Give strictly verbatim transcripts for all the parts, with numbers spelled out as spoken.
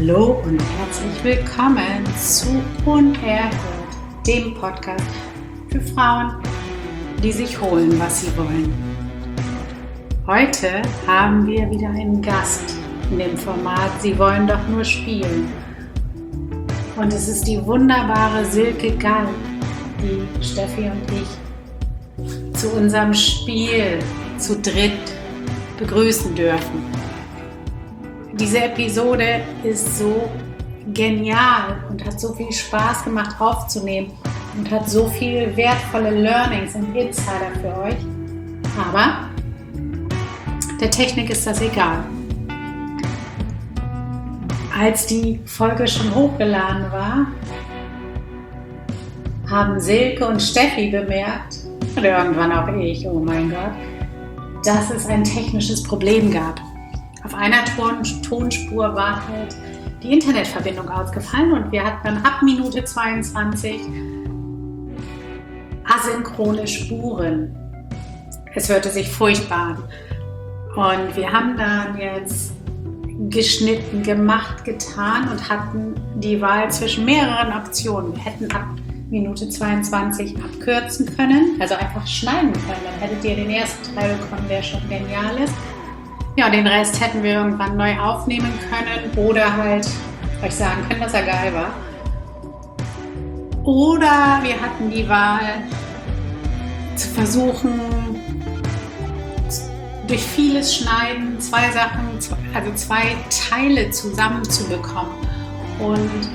Hallo und herzlich willkommen zu Unerhört, dem Podcast für Frauen, die sich holen, was sie wollen. Heute haben wir wieder einen Gast in dem Format Sie wollen doch nur spielen. Und es ist die wunderbare Silke Gall, die Steffi und ich zu unserem Spiel zu dritt begrüßen dürfen. Diese Episode ist so genial und hat so viel Spaß gemacht aufzunehmen und hat so viele wertvolle Learnings und Insider für euch. Aber der Technik ist das egal. Als die Folge schon hochgeladen war, haben Silke und Steffi bemerkt, und irgendwann auch ich, oh mein Gott, dass es ein technisches Problem gab. Auf einer Ton- Tonspur war halt die Internetverbindung ausgefallen und wir hatten dann ab Minute zweiundzwanzig asynchrone Spuren. Es hörte sich furchtbar an. Und wir haben dann jetzt geschnitten, gemacht, getan und hatten die Wahl zwischen mehreren Optionen. Wir hätten ab Minute zweiundzwanzig abkürzen können, also einfach schneiden können. Dann hättet ihr den ersten Teil bekommen, der schon genial ist. Ja, den Rest hätten wir irgendwann neu aufnehmen können oder halt euch sagen können, dass er geil war. Oder wir hatten die Wahl zu versuchen, durch vieles Schneiden zwei Sachen, also zwei Teile zusammenzubekommen. Und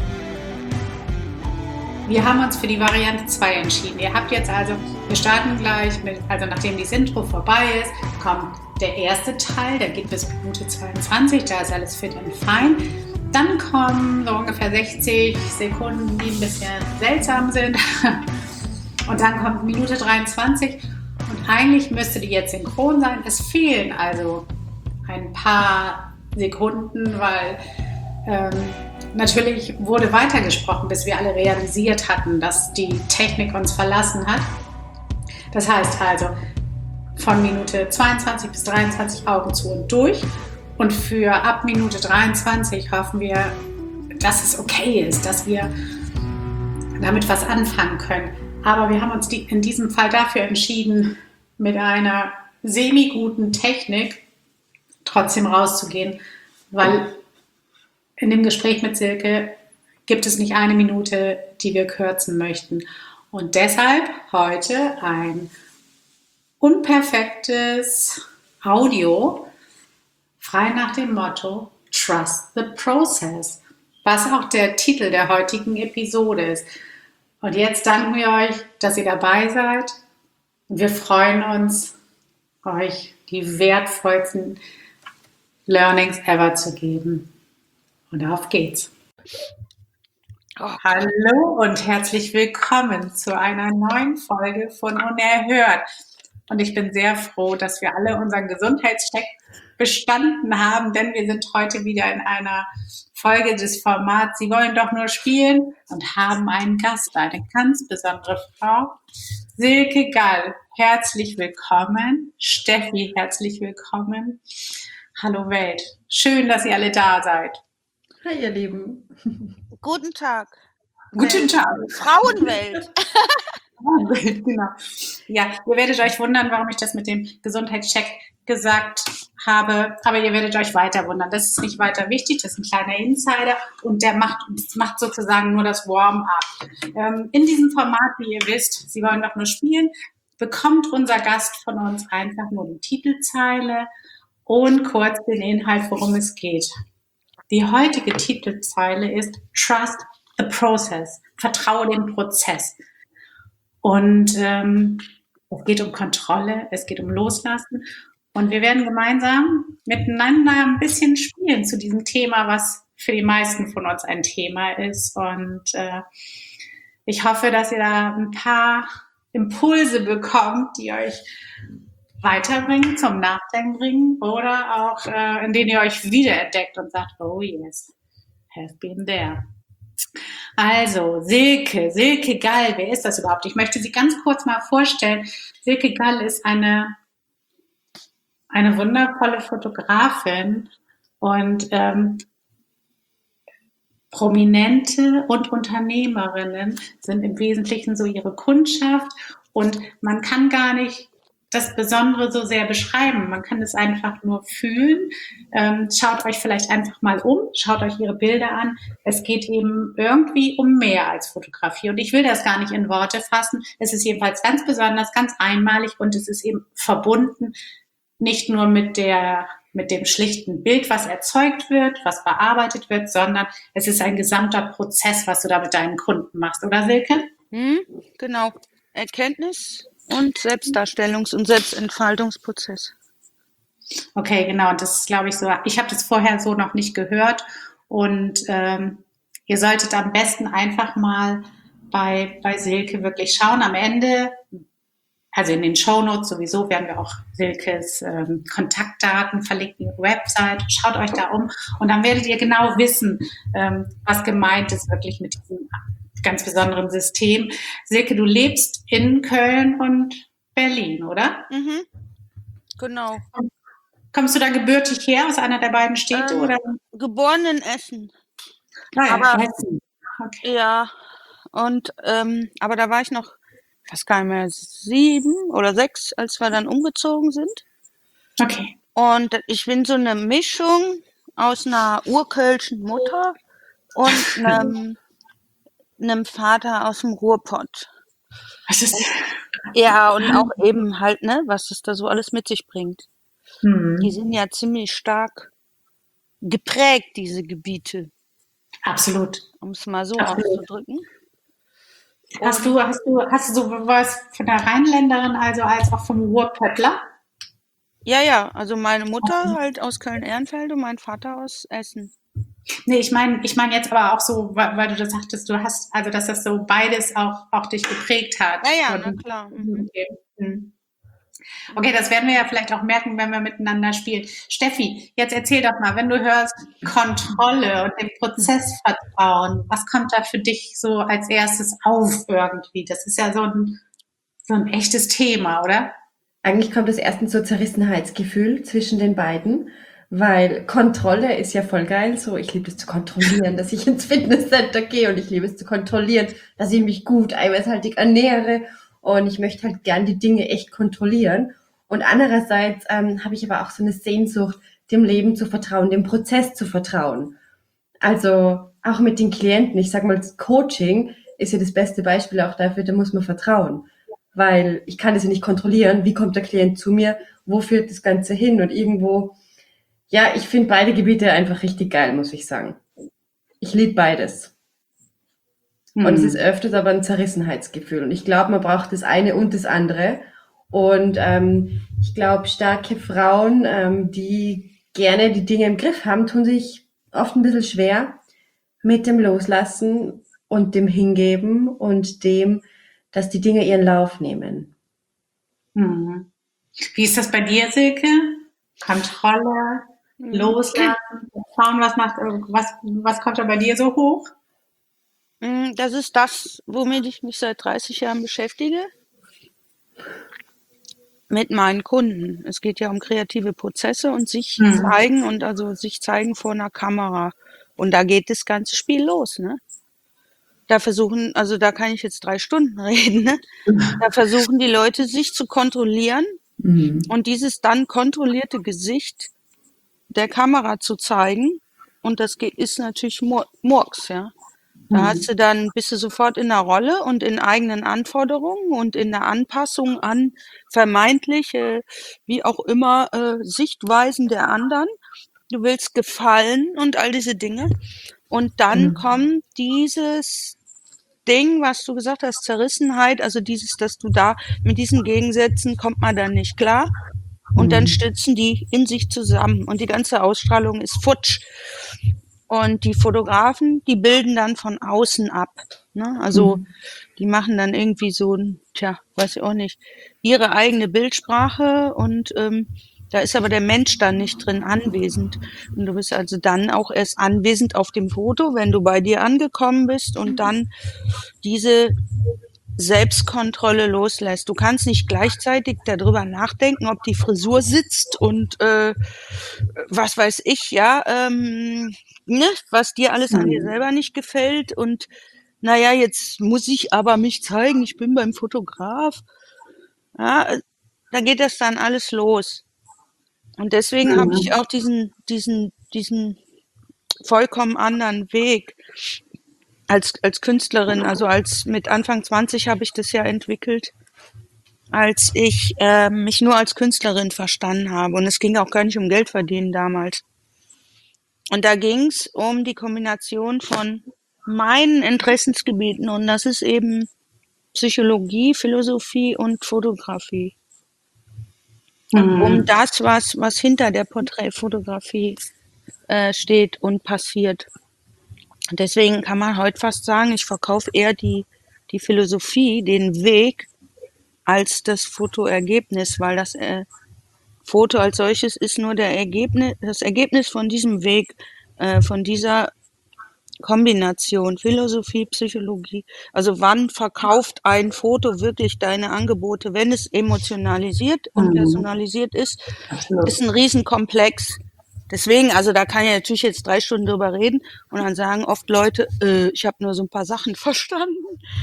wir haben uns für die Variante zwei entschieden. Ihr habt jetzt also, wir starten gleich mit, also nachdem das Intro vorbei ist, kommt der erste Teil, der geht bis Minute zweiundzwanzig, da ist alles fit und fein. Dann kommen so ungefähr sechzig Sekunden, die ein bisschen seltsam sind. Und dann kommt Minute dreiundzwanzig und eigentlich müsste die jetzt synchron sein. Es fehlen also ein paar Sekunden, weil ähm, natürlich wurde weitergesprochen, bis wir alle realisiert hatten, dass die Technik uns verlassen hat. Das heißt also, von Minute zweiundzwanzig bis dreiundzwanzig Augen zu und durch. Und für ab Minute dreiundzwanzig hoffen wir, dass es okay ist, dass wir damit was anfangen können. Aber wir haben uns die, in diesem Fall dafür entschieden, mit einer semi-guten Technik trotzdem rauszugehen, weil in dem Gespräch mit Silke gibt es nicht eine Minute, die wir kürzen möchten. Und deshalb heute ein unperfektes Audio, frei nach dem Motto Trust the Process, was auch der Titel der heutigen Episode ist. Und jetzt danken wir euch, dass ihr dabei seid. Und wir freuen uns, euch die wertvollsten Learnings ever zu geben. Und auf geht's. Oh. Hallo und herzlich willkommen zu einer neuen Folge von Unerhört. Und ich bin sehr froh, dass wir alle unseren Gesundheitscheck bestanden haben, denn wir sind heute wieder in einer Folge des Formats Sie wollen doch nur spielen und haben einen Gast, eine ganz besondere Frau, Silke Gall. Herzlich willkommen. Steffi, herzlich willkommen. Hallo Welt. Schön, dass ihr alle da seid. Hi ihr Lieben. Guten Tag. Guten Tag. Frauenwelt. Genau. Ja, ihr werdet euch wundern, warum ich das mit dem Gesundheitscheck gesagt habe, aber ihr werdet euch weiter wundern. Das ist nicht weiter wichtig, das ist ein kleiner Insider und der macht, macht sozusagen nur das Warm-up. Ähm, in diesem Format, wie ihr wisst, Sie wollen doch nur spielen, bekommt unser Gast von uns einfach nur die Titelzeile und kurz den Inhalt, worum es geht. Die heutige Titelzeile ist Trust the Process. Vertraue dem Prozess. Und ähm, es geht um Kontrolle, es geht um Loslassen. Und wir werden gemeinsam miteinander ein bisschen spielen zu diesem Thema, was für die meisten von uns ein Thema ist. Und äh, ich hoffe, dass ihr da ein paar Impulse bekommt, die euch weiterbringen, zum Nachdenken bringen oder auch äh, in denen ihr euch wiederentdeckt und sagt, oh yes, have been there. Also, Silke, Silke Gall, wer ist das überhaupt? Ich möchte sie ganz kurz mal vorstellen. Silke Gall ist eine, eine wundervolle Fotografin und ähm, Prominente und Unternehmerinnen sind im Wesentlichen so ihre Kundschaft und man kann gar nicht das Besondere so sehr beschreiben. Man kann es einfach nur fühlen. Ähm, schaut euch vielleicht einfach mal um, schaut euch ihre Bilder an. Es geht eben irgendwie um mehr als Fotografie. Und ich will das gar nicht in Worte fassen. Es ist jedenfalls ganz besonders, ganz einmalig und es ist eben verbunden nicht nur mit der mit dem schlichten Bild, was erzeugt wird, was bearbeitet wird, sondern es ist ein gesamter Prozess, was du da mit deinen Kunden machst, oder Silke? Hm, genau. Erkenntnis und Selbstdarstellungs- und Selbstentfaltungsprozess. Okay, genau. Das ist, glaube ich, so. Ich habe das vorher so noch nicht gehört. Und ähm, ihr solltet am besten einfach mal bei, bei Silke wirklich schauen. Am Ende, also in den Shownotes sowieso, werden wir auch Silkes ähm, Kontaktdaten verlinken, ihre Website. Schaut euch da um und dann werdet ihr genau wissen, ähm, was gemeint ist wirklich mit diesem ganz besonderen System. Silke, du lebst in Köln und Berlin, oder? Mhm, genau. Kommst du da gebürtig her, aus einer der beiden Städte? Ähm, oder? Geboren in Essen. Nein, aber ich weiß nicht. Okay. Ja, und ähm, aber da war ich noch, ich weiß gar nicht mehr, sieben oder sechs, als wir dann umgezogen sind. Okay. Und ich bin so eine Mischung aus einer urkölschen Mutter und einem, einem Vater aus dem Ruhrpott. Was ist Ja, und auch eben halt, ne, was es da so alles mit sich bringt. hm. Die sind ja ziemlich stark geprägt, diese Gebiete, Absolut. um es mal so Absolut. auszudrücken. Hast du, hast du, hast du so was von der Rheinländerin, also als auch vom Ruhrpöttler? Ja, ja, also meine Mutter halt aus Köln-Ehrenfeld und mein Vater aus Essen. Nee, ich meine, ich meine jetzt aber auch so, weil, weil du das sagtest, du hast, also dass das so beides auch, auch dich geprägt hat. Ja, ja, Und, na klar. Mhm. okay. Hm. Okay, das werden wir ja vielleicht auch merken, wenn wir miteinander spielen. Steffi, jetzt erzähl doch mal, wenn du hörst Kontrolle und dem Prozess vertrauen, was kommt da für dich so als erstes auf irgendwie? Das ist ja so ein, so ein echtes Thema, oder? Eigentlich kommt es erstens so Zerrissenheitsgefühl zwischen den beiden, weil Kontrolle ist ja voll geil. So, ich liebe es zu kontrollieren, dass ich ins Fitnesscenter gehe und ich liebe es zu kontrollieren, dass ich mich gut eiweißhaltig ernähre und ich möchte halt gern die Dinge echt kontrollieren. Und andererseits ähm, habe ich aber auch so eine Sehnsucht, dem Leben zu vertrauen, dem Prozess zu vertrauen. Also auch mit den Klienten, ich sag mal, das Coaching ist ja das beste Beispiel auch dafür, da muss man vertrauen. Weil ich kann das ja nicht kontrollieren, wie kommt der Klient zu mir, wo führt das Ganze hin und irgendwo, ja, ich finde beide Gebiete einfach richtig geil, muss ich sagen. Ich liebe beides. Und es ist öfters aber ein Zerrissenheitsgefühl. Und ich glaube, man braucht das eine und das andere. Und ähm, ich glaube, starke Frauen, ähm, die gerne die Dinge im Griff haben, tun sich oft ein bisschen schwer mit dem Loslassen und dem Hingeben und dem, dass die Dinge ihren Lauf nehmen. Hm. Wie ist das bei dir, Silke? Kontrolle, loslassen, schauen, was macht, was, was kommt da bei dir so hoch? Das ist das, womit ich mich seit dreißig Jahren beschäftige. Mit meinen Kunden. Es geht ja um kreative Prozesse und sich Mhm. zeigen und also sich zeigen vor einer Kamera. Und da geht das ganze Spiel los, ne? Da versuchen, also da kann ich jetzt drei Stunden reden, ne? Da versuchen die Leute, sich zu kontrollieren Mhm. und dieses dann kontrollierte Gesicht der Kamera zu zeigen. Und das geht, ist natürlich Mur Murks, ja. Da Mhm. hast du dann, bist du sofort in der Rolle und in eigenen Anforderungen und in der Anpassung an vermeintliche, wie auch immer, äh, Sichtweisen der anderen. Du willst gefallen und all diese Dinge. Und dann Mhm. kommt dieses Ding, was du gesagt hast, Zerrissenheit, also dieses, dass du da mit diesen Gegensätzen kommt man dann nicht klar. Und dann Mhm. stützen die in sich zusammen und die ganze Ausstrahlung ist futsch. Und die Fotografen, die bilden dann von außen ab. Ne? Also Mhm. die machen dann irgendwie so, ein, tja, weiß ich auch nicht, ihre eigene Bildsprache und ähm, da ist aber der Mensch dann nicht drin anwesend. Und du bist also dann auch erst anwesend auf dem Foto, wenn du bei dir angekommen bist und dann diese Selbstkontrolle loslässt. Du kannst nicht gleichzeitig darüber nachdenken, ob die Frisur sitzt und äh, was weiß ich, ja, ähm, ne, was dir alles an dir Hm. selber nicht gefällt und naja, jetzt muss ich aber mich zeigen, ich bin beim Fotograf. Ja, äh, da geht das dann alles los. Und deswegen habe ich Mhm. auch diesen, diesen, diesen vollkommen anderen Weg als, als Künstlerin. Also als mit Anfang zwanzig habe ich das ja entwickelt, als ich äh, mich nur als Künstlerin verstanden habe. Und es ging auch gar nicht um Geld verdienen damals. Und da ging es um die Kombination von meinen Interessensgebieten. Und das ist eben Psychologie, Philosophie und Fotografie. Und um Mhm. das, was, was hinter der Porträtfotografie äh, steht und passiert. Und deswegen kann man heute fast sagen, ich verkaufe eher die, die Philosophie, den Weg, als das Fotoergebnis, weil das äh, Foto als solches ist nur der Ergebnis, das Ergebnis von diesem Weg, äh, von dieser Kombination Philosophie, Psychologie. Also wann verkauft ein Foto wirklich deine Angebote, wenn es emotionalisiert und Mhm. personalisiert ist, ist Absolut. ein Riesenkomplex. Deswegen, also da kann ich natürlich jetzt drei Stunden drüber reden und dann sagen oft Leute, äh, ich habe nur so ein paar Sachen verstanden.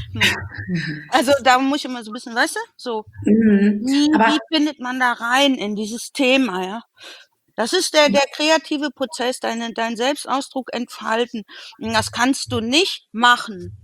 Mhm. Also da muss ich immer so ein bisschen, weißt du, so, Mhm. wie, Aber wie findet man da rein in dieses Thema, ja? Das ist der, der kreative Prozess, deine, dein Selbstausdruck entfalten. Und das kannst du nicht machen.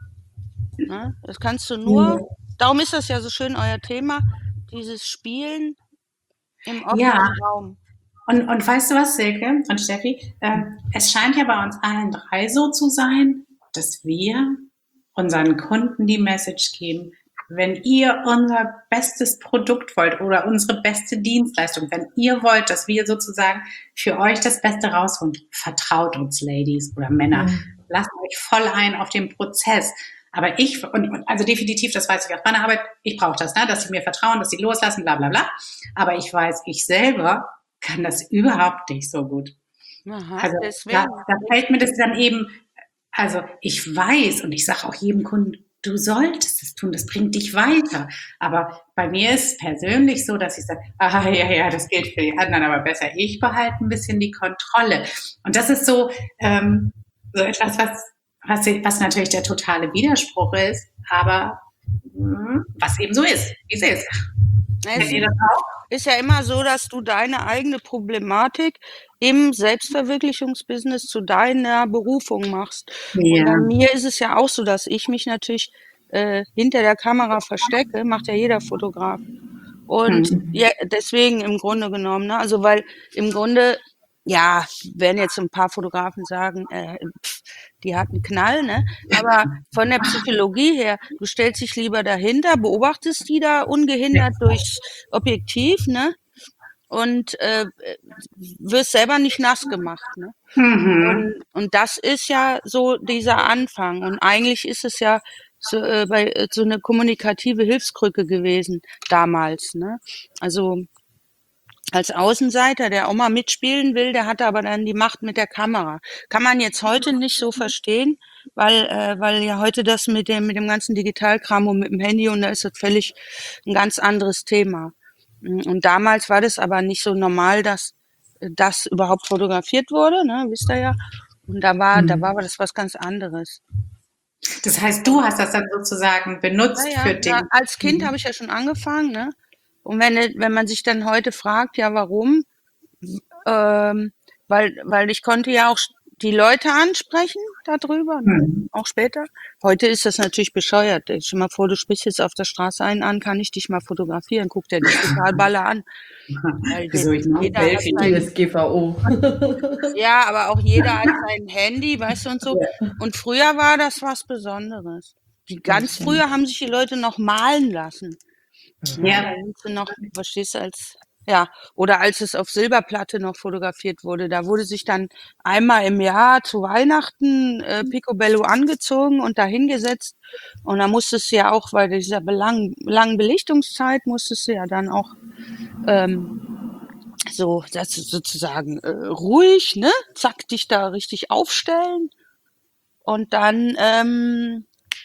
Ne? Das kannst du nur, mhm. darum ist das ja so schön, euer Thema, dieses Spielen im Ja, offenen Raum. und, und weißt du was, Silke und Steffi? Ähm, es scheint ja bei uns allen drei so zu sein, dass wir unseren Kunden die Message geben, wenn ihr unser bestes Produkt wollt oder unsere beste Dienstleistung, wenn ihr wollt, dass wir sozusagen für euch das Beste rausholen, vertraut uns, Ladies oder Männer. Mhm. Lasst euch voll ein auf den Prozess. Aber ich, und, und also definitiv, das weiß ich aus meiner Arbeit, ich brauche das, ne, dass sie mir vertrauen, dass sie loslassen, bla bla bla. Aber ich weiß, ich selber kann das überhaupt nicht so gut. Aha, Also da, deswegen. da fällt mir das dann eben, also ich weiß und ich sage auch jedem Kunden, du solltest es tun, das bringt dich weiter. Aber bei mir ist es persönlich so, dass ich sage, ah ja, ja, das gilt für die anderen, aber besser ich behalte ein bisschen die Kontrolle. Und das ist so, ähm, so etwas, was, was, was natürlich der totale Widerspruch ist, aber mh, was eben so ist, wie es ist. Es Kennt ihr das auch? ist ja immer so, dass du deine eigene Problematik im Selbstverwirklichungsbusiness zu deiner Berufung machst. Und bei Ja. mir ist es ja auch so, dass ich mich natürlich äh, hinter der Kamera verstecke, macht ja jeder Fotograf. Und Hm. ja, deswegen im Grunde genommen, ne? Also weil im Grunde, ja, werden jetzt ein paar Fotografen sagen, äh, pff, die hat einen Knall, ne? Aber von der Psychologie her, du stellst dich lieber dahinter, beobachtest die da ungehindert durchs Objektiv, ne? Und äh, wirst selber nicht nass gemacht, ne? Mhm. Und, und das ist ja so dieser Anfang. Und eigentlich ist es ja so, äh, bei, äh, so eine kommunikative Hilfskrücke gewesen damals. Ne? Also als Außenseiter, der auch mal mitspielen will, der hatte aber dann die Macht mit der Kamera. Kann man jetzt heute nicht so verstehen, weil, äh, weil ja heute das mit dem, mit dem ganzen Digitalkram und mit dem Handy und da ist das völlig ein ganz anderes Thema. Und damals war das aber nicht so normal, dass das überhaupt fotografiert wurde, ne, wisst ihr ja. Und da war, da war Hm. aber das was ganz anderes. Das heißt, du hast das dann sozusagen Ja, benutzt ja, für ja, den. als Kind habe Mhm. ich ja schon angefangen, ne? Und wenn, wenn man sich dann heute fragt, ja, warum? Ähm, weil, weil ich konnte ja auch die Leute ansprechen darüber, ne? Mhm. Auch später. Heute ist das natürlich bescheuert. Stell dir mal vor, du sprichst jetzt auf der Straße einen an, kann ich dich mal fotografieren? Guckt er dich total baller an. Weil Wieso ich noch ein jeder hat Selfie? sein, D S G V O. ja, aber auch jeder hat sein Handy, weißt du, und so. Ja, Und früher war das was Besonderes. Die das ganz stimmt. früher haben sich die Leute noch malen lassen. Ja, da Ja. sind sie noch, verstehst du, als, ja, oder als es auf Silberplatte noch fotografiert wurde, da wurde sich dann einmal im Jahr zu Weihnachten äh, Picobello angezogen und da hingesetzt. Und da musstest du ja auch, bei dieser belang, langen Belichtungszeit, musstest du ja dann auch ähm, so, das ist sozusagen äh, ruhig, ne? Zack, dich da richtig aufstellen. Und dann ähm,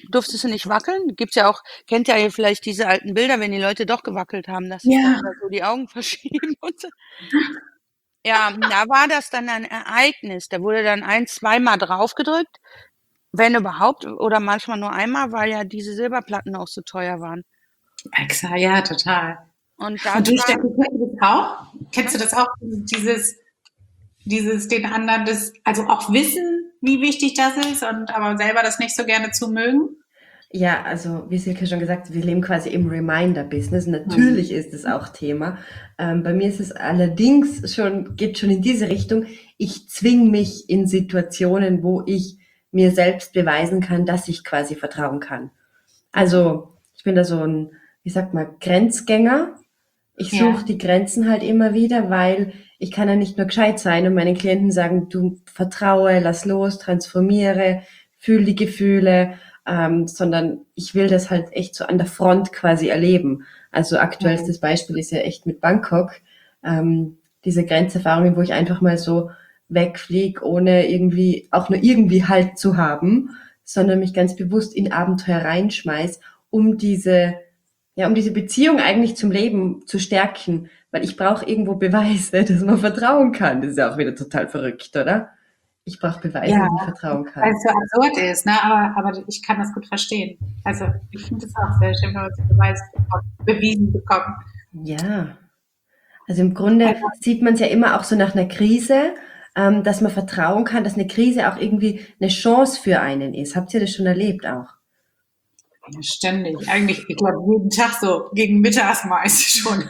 durftest du nicht wackeln? Gibt's ja auch, kennt ja ihr vielleicht diese alten Bilder, wenn die Leute doch gewackelt haben, dass sich dann Ja. so die Augen verschieben und so. Ja, da war das dann ein Ereignis. Da wurde dann ein-, zweimal draufgedrückt, wenn überhaupt, oder manchmal nur einmal, weil ja diese Silberplatten auch so teuer waren. Exa, ja, total. Und das Und du, war, Steffi, kennst du das auch? Kennst du das auch? Dieses, dieses den anderen, das, also auch wissen, wie wichtig das ist und aber selber das nicht so gerne zu mögen? Ja, also wie Silke schon gesagt, wir leben quasi im Reminder-Business. Natürlich ist es auch Thema. Ähm, bei mir ist es allerdings schon, geht schon in diese Richtung. Ich zwing mich in Situationen, wo ich mir selbst beweisen kann, dass ich quasi vertrauen kann. Also ich bin da so ein, wie sagt man, Grenzgänger. Ich Ja. suche die Grenzen halt immer wieder, weil ich kann ja nicht nur gescheit sein und meinen Klienten sagen, du vertraue, lass los, transformiere, fühl die Gefühle, ähm, sondern ich will das halt echt so an der Front quasi erleben. Also aktuellstes Beispiel ist ja echt mit Bangkok, ähm, diese Grenzerfahrungen, wo ich einfach mal so wegfliege, ohne irgendwie, auch nur irgendwie Halt zu haben, sondern mich ganz bewusst in Abenteuer reinschmeiß, um diese, ja, um diese Beziehung eigentlich zum Leben zu stärken, weil ich brauche irgendwo Beweise, dass man vertrauen kann. Das ist ja auch wieder total verrückt, oder? Ich brauche Beweise, Ja, dass ich vertrauen weil kann. es so absurd ist, ne? Aber, aber ich kann das gut verstehen. Also ich finde es auch sehr schön, wenn man so Beweis bekommt, bewiesen bekommt. Ja, also im Grunde Also, sieht man es ja immer auch so nach einer Krise, ähm, dass man vertrauen kann, dass eine Krise auch irgendwie eine Chance für einen ist. Habt ihr das schon erlebt auch? ja, ständig. Eigentlich, ich glaube, jeden Tag so gegen mittags meist schon.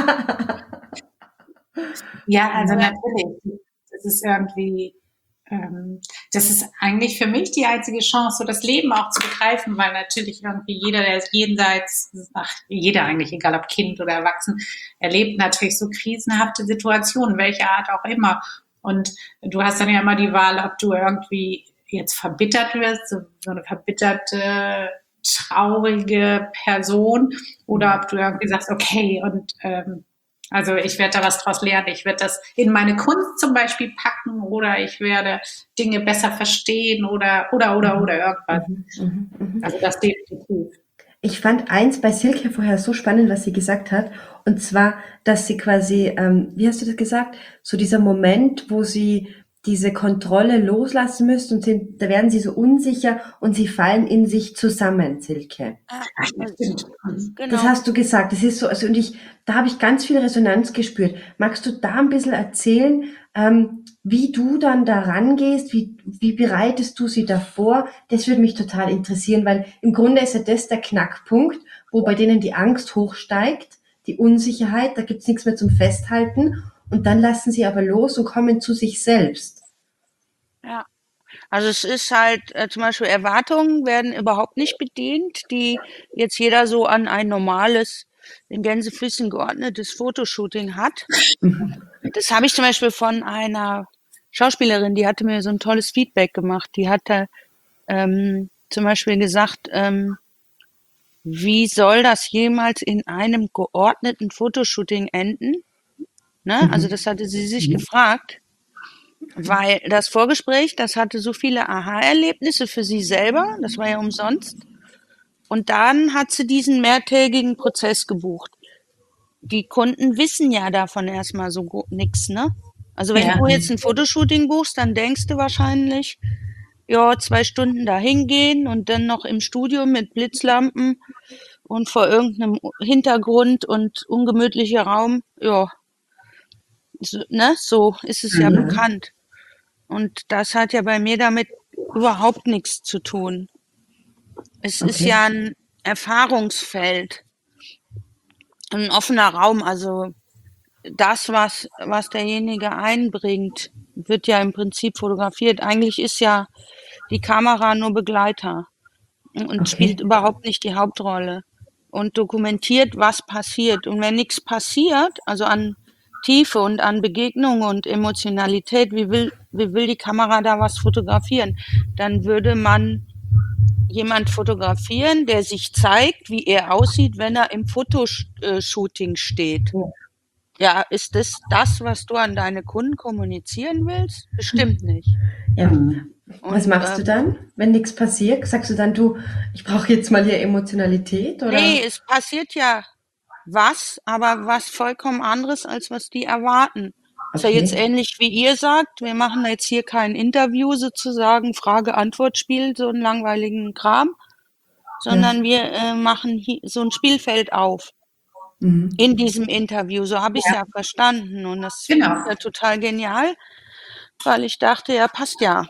Ja, also Ja. natürlich. Das ist irgendwie, ähm, das ist eigentlich für mich die einzige Chance, so das Leben auch zu begreifen, weil natürlich irgendwie jeder, der ist jenseits, ach, jeder eigentlich, egal ob Kind oder Erwachsen, erlebt natürlich so krisenhafte Situationen, welcher Art auch immer. Und du hast dann ja immer die Wahl, ob du irgendwie jetzt verbittert wirst, so, so eine verbitterte, traurige Person, oder ob du irgendwie sagst, okay, und ähm, also ich werde da was draus lernen. Ich werde das in meine Kunst zum Beispiel packen oder ich werde Dinge besser verstehen oder oder oder oder irgendwas. Mhm, mhm, mhm. Also das definitiv. Ich fand eins bei Silke vorher so spannend, was sie gesagt hat, und zwar, dass sie quasi, ähm, wie hast du das gesagt, so dieser Moment, wo sie diese Kontrolle loslassen müssen und sind, da werden sie so unsicher und sie fallen in sich zusammen, Silke. ah, Ach, ja, also, stimmt. Das genau. hast du gesagt. Das ist so, also und ich, da habe ich ganz viel Resonanz gespürt. Magst du da ein bisschen erzählen, ähm, wie du dann da rangehst? Wie, wie bereitest du sie davor? Das würde mich total interessieren, weil im Grunde ist ja das der Knackpunkt, wo bei denen die Angst hochsteigt, die Unsicherheit, da gibt's nichts mehr zum Festhalten und dann lassen sie aber los und kommen zu sich selbst. Ja. Also es ist halt, äh, zum Beispiel Erwartungen werden überhaupt nicht bedient, die jetzt jeder so an ein normales, in Gänsefüßchen geordnetes Fotoshooting hat. Das habe ich zum Beispiel von einer Schauspielerin, die hatte mir so ein tolles Feedback gemacht. Die hatte ähm, zum Beispiel gesagt, ähm, wie soll das jemals in einem geordneten Fotoshooting enden? Ne? Also das hatte sie sich gefragt, weil das Vorgespräch, das hatte so viele Aha-Erlebnisse für sie selber, das war ja umsonst. Und dann hat sie diesen mehrtägigen Prozess gebucht. Die Kunden wissen ja davon erstmal so go- nix, ne? Also wenn Ja, du jetzt ein Fotoshooting buchst, dann denkst du wahrscheinlich, ja, zwei Stunden da hingehen und dann noch im Studio mit Blitzlampen und vor irgendeinem Hintergrund und ungemütlicher Raum, ja, so, ne, so ist es ja Mhm. bekannt. Und das hat ja bei mir damit überhaupt nichts zu tun. Es ist Okay. ja ein Erfahrungsfeld, ein offener Raum. Also das, was, was derjenige einbringt, wird ja im Prinzip fotografiert. Eigentlich ist ja die Kamera nur Begleiter und spielt Okay. überhaupt nicht die Hauptrolle und dokumentiert, was passiert. Und wenn nichts passiert, also an Tiefe und an Begegnung und Emotionalität, wie will, wie will die Kamera da was fotografieren? Dann würde man jemand fotografieren, der sich zeigt, wie er aussieht, wenn er im Fotoshooting steht. Ja, ist das das, was du an deine Kunden kommunizieren willst? Bestimmt nicht. Ja, Mhm. Was Und machst äh, du dann, wenn nichts passiert? Sagst du dann, du, ich brauche jetzt mal hier Emotionalität nee, oder? es passiert ja was, aber was vollkommen anderes, als was die erwarten. Ist ja jetzt Okay. ähnlich wie ihr sagt, wir machen jetzt hier kein Interview sozusagen, Frage-Antwort-Spiel, so einen langweiligen Kram, Ja. sondern wir äh, machen hier so ein Spielfeld auf Mhm. in diesem Interview. So habe ich es Ja, ja verstanden. Und das finde ich genau. ja total genial, weil ich dachte, ja, passt ja.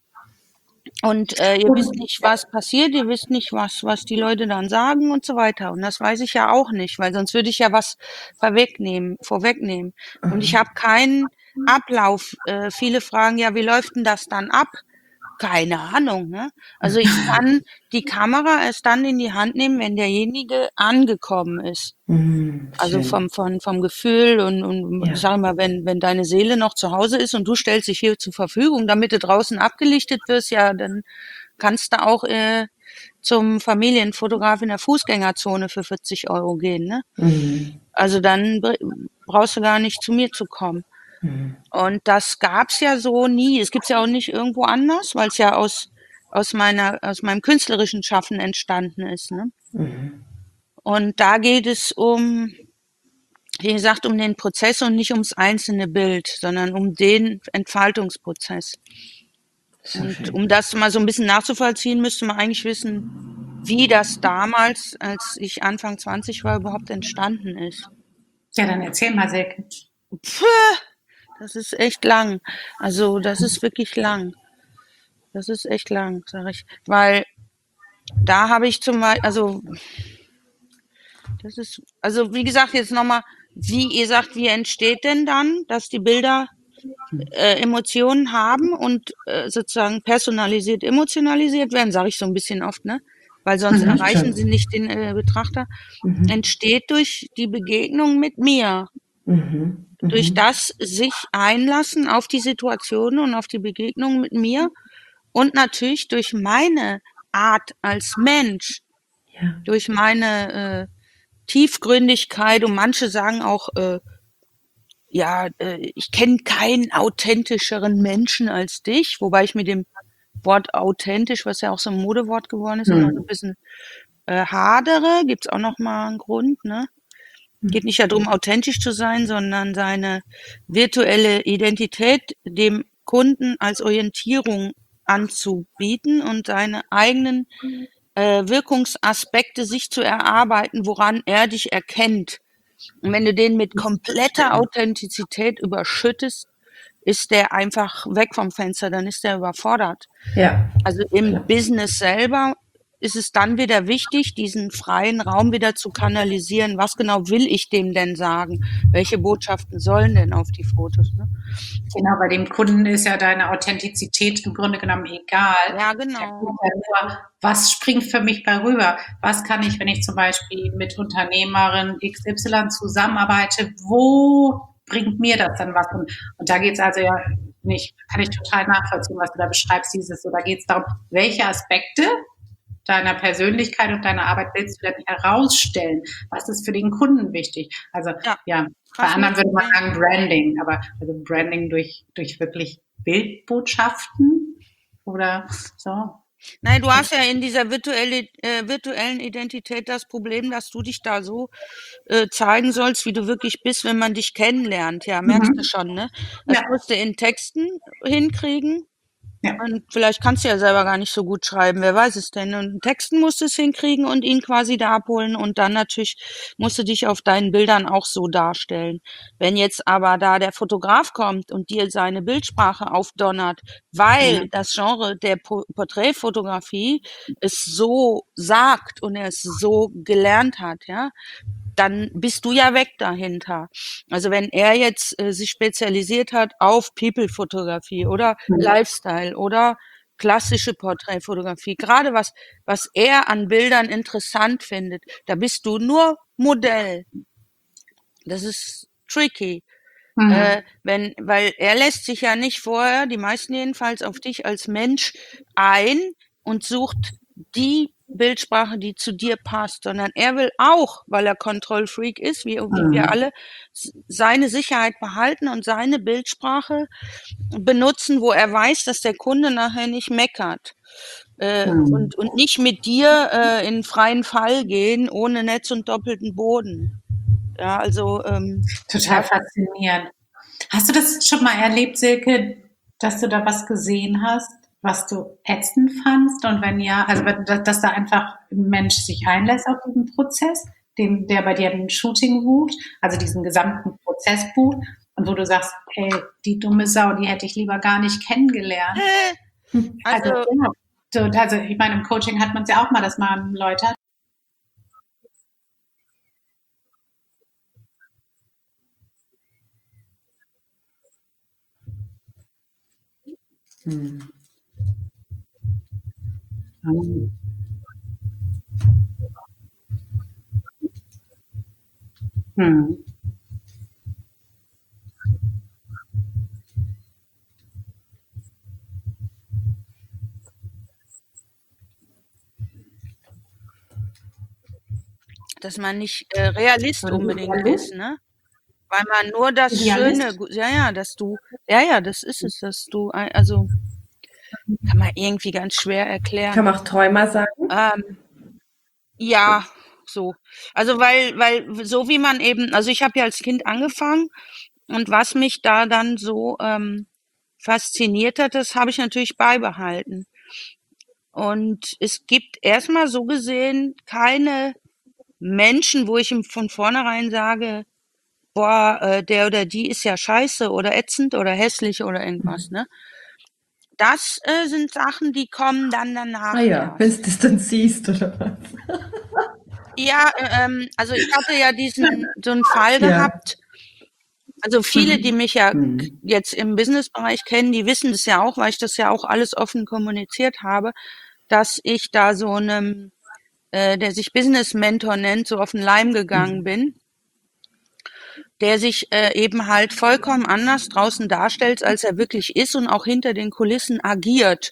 Und äh, ihr wisst Und nicht, was passiert, ihr wisst nicht, was, was die Leute dann sagen und so weiter. Und das weiß ich ja auch nicht, weil sonst würde ich ja was vorwegnehmen, vorwegnehmen. Und ich habe keinen Ablauf. Äh, viele fragen ja, wie läuft denn das dann ab? Keine Ahnung, ne? Also ich kann die Kamera erst dann in die Hand nehmen, wenn derjenige angekommen ist. Mhm. Also Schön. vom, vom, vom Gefühl und, und ich Ja. sage mal, wenn, wenn deine Seele noch zu Hause ist und du stellst dich hier zur Verfügung, damit du draußen abgelichtet wirst, ja, dann kannst du auch äh, zum Familienfotograf in der Fußgängerzone für vierzig Euro gehen, ne? Mhm. Also dann br- brauchst du gar nicht zu mir zu kommen. Mhm. Und das gab's ja so nie. Es gibt's ja auch nicht irgendwo anders, weil es ja aus, aus meiner, aus meinem künstlerischen Schaffen entstanden ist, ne? Mhm. Und da geht es um, wie gesagt, um den Prozess und nicht ums einzelne Bild, sondern um den Entfaltungsprozess. So Und schön. um das mal so ein bisschen nachzuvollziehen, müsste man eigentlich wissen, wie das damals, als ich Anfang zwanzig war, überhaupt entstanden ist. Ja, dann erzähl mal, Silke. Puh, das ist echt lang. Also, das ist wirklich lang. Das ist echt lang, sage ich. Weil da habe ich zum Beispiel, also das ist, also wie gesagt, jetzt nochmal, wie ihr sagt, wie entsteht denn dann, dass die Bilder äh, Emotionen haben und äh, sozusagen personalisiert, emotionalisiert werden, sage ich so ein bisschen oft, ne? Weil sonst Mhm. erreichen sie Schon. nicht den äh, Betrachter, Mhm. entsteht durch die Begegnung mit mir, Mhm. durch Mhm. das sich einlassen auf die Situation und auf die Begegnung mit mir und natürlich durch meine Art als Mensch, Ja. durch meine äh, Tiefgründigkeit und manche sagen auch, äh, ja, äh, ich kenne keinen authentischeren Menschen als dich, wobei ich mit dem Wort authentisch, was ja auch so ein Modewort geworden ist, immer so ein Mhm. bisschen äh, hadere. Gibt's auch noch mal einen Grund, ne? Geht nicht ja darum, authentisch zu sein, sondern seine virtuelle Identität dem Kunden als Orientierung anzubieten und seine eigenen äh, Wirkungsaspekte sich zu erarbeiten, woran er dich erkennt. Und wenn du den mit kompletter Schön. Authentizität überschüttest, ist der einfach weg vom Fenster, dann ist der überfordert. Ja. Also im Klar. Business selber ist es dann wieder wichtig, diesen freien Raum wieder zu kanalisieren. Was genau will ich dem denn sagen? Welche Botschaften sollen denn auf die Fotos? Ne? Genau, bei dem Kunden ist ja deine Authentizität im Grunde genommen egal. Ja, Der genau. guckt ja nur, was springt für mich bei rüber? Was kann ich, wenn ich zum Beispiel mit Unternehmerin X Y zusammenarbeite, wo bringt mir das dann was? Und, und da geht es also ja nicht, kann ich total nachvollziehen, was du da beschreibst, dieses, so da geht es darum, welche Aspekte deiner Persönlichkeit und deiner Arbeit willst du denn herausstellen? Was ist für den Kunden wichtig? Also Ja, ja, bei krass anderen würde man mitzubringen. sagen Branding, aber also Branding durch, durch wirklich Bildbotschaften oder so. Nein, du hast ja in dieser virtuelle, äh, virtuellen Identität das Problem, dass du dich da so äh, zeigen sollst, wie du wirklich bist, wenn man dich kennenlernt. Ja, merkst du Mhm. schon, ne? Das Ja, musst du in Texten hinkriegen. ja. Und vielleicht kannst du ja selber gar nicht so gut schreiben, wer weiß es denn. Und Texten musst du es hinkriegen und ihn quasi da abholen und dann natürlich musst du dich auf deinen Bildern auch so darstellen. Wenn jetzt aber da der Fotograf kommt und dir seine Bildsprache aufdonnert, weil Mhm. das Genre der Po- Porträtfotografie es so sagt und er es so gelernt hat, ja, dann bist du ja weg dahinter. Also wenn er jetzt äh, sich spezialisiert hat auf People-Fotografie oder Mhm. Lifestyle oder klassische Porträtfotografie, gerade was, was er an Bildern interessant findet, da bist du nur Modell. Das ist tricky. Äh, Mhm. wenn, weil er lässt sich ja nicht vorher, die meisten jedenfalls, auf dich als Mensch ein und sucht die Bildsprache, die zu dir passt, sondern er will auch, weil er Kontrollfreak ist, wie, wie wir Mhm. alle, s- seine Sicherheit behalten und seine Bildsprache benutzen, wo er weiß, dass der Kunde nachher nicht meckert. Äh, Mhm. und, und nicht mit dir äh, in freien Fall gehen, ohne Netz und doppelten Boden. Ja, also ähm, Total das, faszinierend. Hast du das schon mal erlebt, Silke, dass du da was gesehen hast, was du ätzend fandst? Und wenn ja, also wenn- dass, dass da einfach ein Mensch sich einlässt auf diesen Prozess, den, der bei dir ein Shooting bucht, also diesen gesamten Prozess bucht, und wo du sagst, ey, die dumme Sau, die hätte ich lieber gar nicht kennengelernt. Also, also ja, so, also ich meine, im Coaching hat man es ja auch mal, dass man Leute hat. Hm. Hm. Hm. dass man nicht äh, Realist So ein unbedingt ist, Idealist. ne? Weil man nur das Schöne, Idealist. gu- ja, ja, dass du, ja, ja, das ist es, dass du, ein- also kann man irgendwie ganz schwer Kann erklären. man auch Träumer sagen? Ähm, ja, so. Also weil, weil so wie man eben, also ich habe ja als Kind angefangen und was mich da dann so ähm, fasziniert hat, das habe ich natürlich beibehalten. Und es gibt erstmal so gesehen keine Menschen, wo ich ihm von vornherein sage, boah, äh, der oder die ist ja scheiße oder ätzend oder hässlich oder irgendwas, ne? Das äh, sind Sachen, die kommen dann Ah danach ja, wenn du erst. das dann siehst, oder was? Ja, äh, ähm, also ich hatte ja diesen so einen Fall Ja. gehabt. Also viele, die Mhm. mich ja k- Hm. jetzt im Businessbereich kennen, die wissen das ja auch, weil ich das ja auch alles offen kommuniziert habe, dass ich da so einem, äh, der sich Business Mentor nennt, so auf den Leim gegangen Hm. bin, der sich äh, eben halt vollkommen anders draußen darstellt, als er wirklich ist und auch hinter den Kulissen agiert.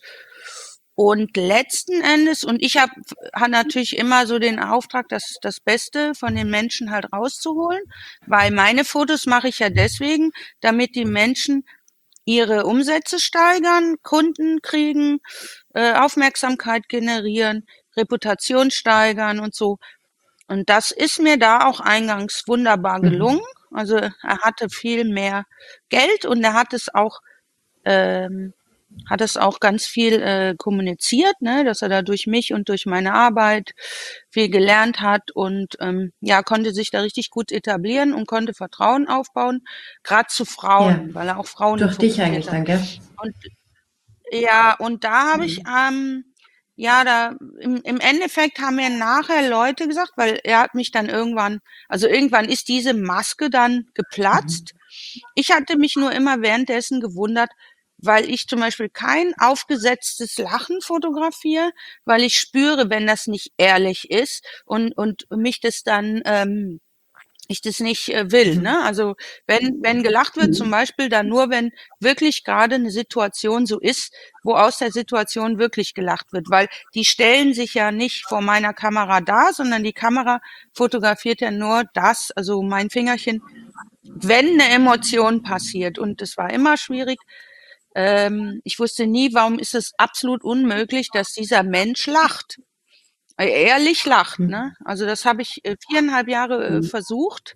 Und letzten Endes, und ich habe hab natürlich immer so den Auftrag, das, das Beste von den Menschen halt rauszuholen, weil meine Fotos mache ich ja deswegen, damit die Menschen ihre Umsätze steigern, Kunden kriegen, äh, Aufmerksamkeit generieren, Reputation steigern und so. Und das ist mir da auch eingangs wunderbar gelungen. Mhm. Also er hatte viel mehr Geld und er hat es auch ähm, hat es auch ganz viel äh, kommuniziert, ne, dass er da durch mich und durch meine Arbeit viel gelernt hat und ähm, ja, konnte sich da richtig gut etablieren und konnte Vertrauen aufbauen, gerade zu Ja. Frauen, weil er auch Frauen Durch dich fokussiert eigentlich hat. dann, gell? Und ja, und da habe ich, Mhm. ähm, ja, da im, im Endeffekt haben mir nachher Leute gesagt, weil er hat mich dann irgendwann, also irgendwann ist diese Maske dann Mhm. geplatzt. Ich hatte mich nur immer währenddessen gewundert, weil ich zum Beispiel kein aufgesetztes Lachen fotografiere, weil ich spüre, wenn das nicht ehrlich ist und, und mich das dann ähm, ich das nicht äh, will, Mhm. ne? Also wenn wenn gelacht wird, zum Mhm. Beispiel dann nur, wenn wirklich gerade eine Situation so ist, wo aus der Situation wirklich gelacht wird, weil die stellen sich ja nicht vor meiner Kamera dar, sondern die Kamera fotografiert ja nur das, also mein Fingerchen, wenn eine Emotion passiert. Und es war immer schwierig. Ähm, ich wusste nie, warum ist es absolut unmöglich, dass dieser Mensch lacht, äh, ehrlich lacht, ne? Mhm. Also das habe ich äh, viereinhalb Jahre äh, Mhm. versucht,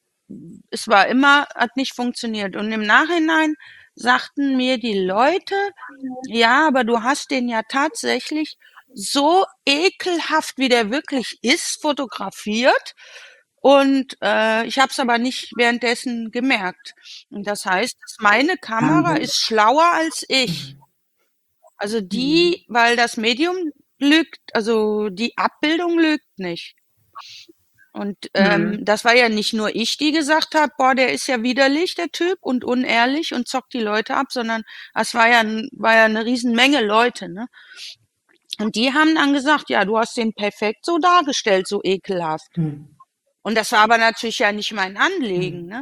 es war immer, hat nicht funktioniert. Und im Nachhinein sagten mir die Leute, ja, aber du hast den ja tatsächlich so ekelhaft, wie der wirklich ist, fotografiert. Und äh, ich habe es aber nicht währenddessen gemerkt. Und das heißt, meine Kamera Wahnsinn. ist schlauer als ich. Mhm. Also Mhm. die, weil das Medium lügt, also die Abbildung lügt nicht. Und ähm, Mhm. das war ja nicht nur ich, die gesagt habe, boah, der ist ja widerlich, der Typ, und unehrlich und zockt die Leute ab, sondern es war ja, n- war ja eine Riesenmenge Leute, ne? Und die haben dann gesagt, ja, du hast den perfekt so dargestellt, so ekelhaft. Mhm. Und das war aber natürlich ja nicht mein Anliegen, Mhm. ne?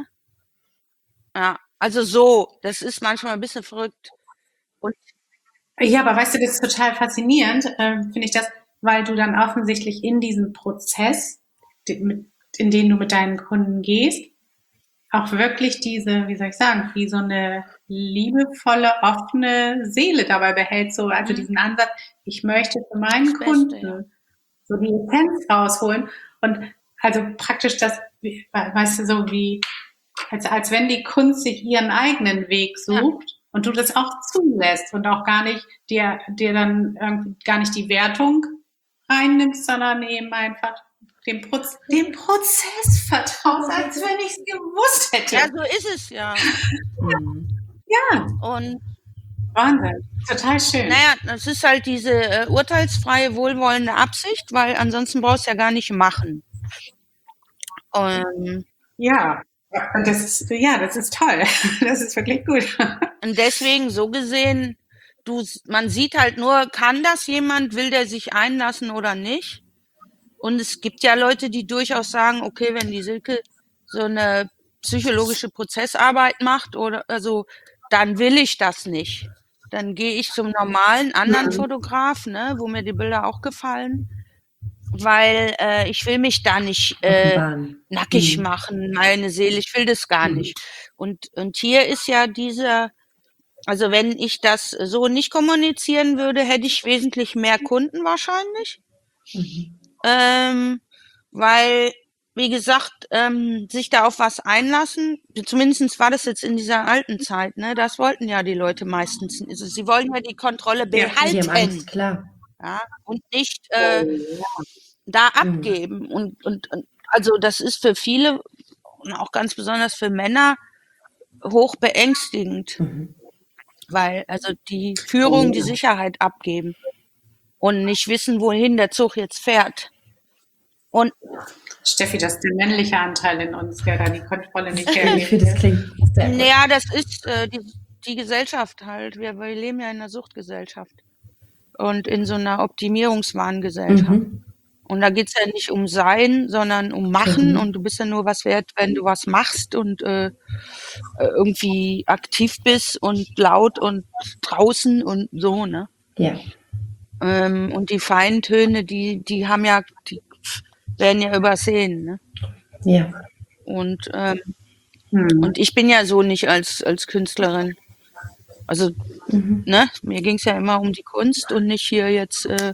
Ja, also so, das ist manchmal ein bisschen verrückt. Und Ja, aber weißt du, das ist total faszinierend, ähm, finde ich das. weil du dann offensichtlich in diesem Prozess, in den du mit deinen Kunden gehst, auch wirklich diese, wie soll ich sagen, wie so eine liebevolle, offene Seele dabei behält, so, also Mhm. diesen Ansatz, ich möchte für meinen Das Beste, Kunden ja. so die Essenz rausholen und also praktisch das, weißt du, so wie, als, als wenn die Kunst sich ihren eigenen Weg sucht Ja. und du das auch zulässt und auch gar nicht dir, dir dann irgendwie gar nicht die Wertung reinnimmst, sondern eben einfach dem, Proz dem Prozess vertraust, als wenn ich es gewusst hätte. Ja, so ist es ja. Mhm. Ja. Und Wahnsinn. Total schön. naja, das ist halt diese äh, urteilsfreie, wohlwollende Absicht, weil ansonsten brauchst du ja gar nicht machen. Und, ja. Und das ist, ja, das ist toll. Das ist wirklich gut. Und deswegen so gesehen, du, man sieht halt nur, kann das jemand, will der sich einlassen oder nicht? Und es gibt ja Leute, die durchaus sagen, okay, wenn die Silke so eine psychologische Prozessarbeit macht oder also, dann will ich das nicht. Dann gehe ich zum normalen anderen Fotograf, ne, wo mir die Bilder auch gefallen, weil äh, ich will mich da nicht äh, nackig mhm. machen, meine Seele, ich will das gar mhm. nicht. Und, und hier ist ja dieser, also wenn ich das so nicht kommunizieren würde, hätte ich wesentlich mehr Kunden wahrscheinlich. Mhm. Ähm, weil, wie gesagt, ähm, sich da auf was einlassen, zumindest war das jetzt in dieser alten Zeit, ne, das wollten ja die Leute meistens. Also sie wollen ja die Kontrolle behalten. Ja, die haben Angst, klar. Ja, und nicht äh, da abgeben. Mhm. Und, und, und also das ist für viele und auch ganz besonders für Männer hoch beängstigend. Mhm. Weil also die Führung, oh, ja. die Sicherheit abgeben und nicht wissen, wohin der Zug jetzt fährt. Und Steffi, das ist der männliche Anteil in uns, der da die Kontrolle nicht hergibt. Ich finde, das klingt sehr gut. Ja, das ist äh, die, die Gesellschaft halt. Wir, wir leben ja in einer Suchtgesellschaft und in so einer Optimierungswahngesellschaft. Mhm. Und da geht's ja nicht um Sein, sondern um Machen. Mhm. Und du bist ja nur was wert, wenn du was machst und äh, irgendwie aktiv bist und laut und draußen und so, ne? Ja. Ähm, und die feinen Töne, die, die haben ja, die werden ja übersehen, ne? Ja. Und, ähm, hm. und ich bin ja so nicht als, als Künstlerin. Also, mhm. ne, mir ging's ja immer um die Kunst und nicht hier jetzt äh,